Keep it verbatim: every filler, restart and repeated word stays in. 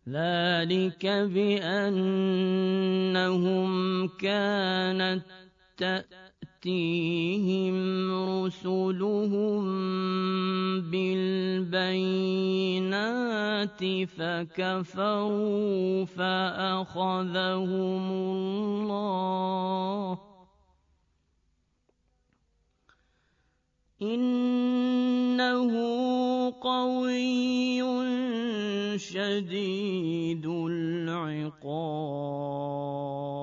ذلك بأنهم كانت تأتيهم رسلهم بالبينات فكفروا فأخذهم الله إنه قوي شديد العقاب.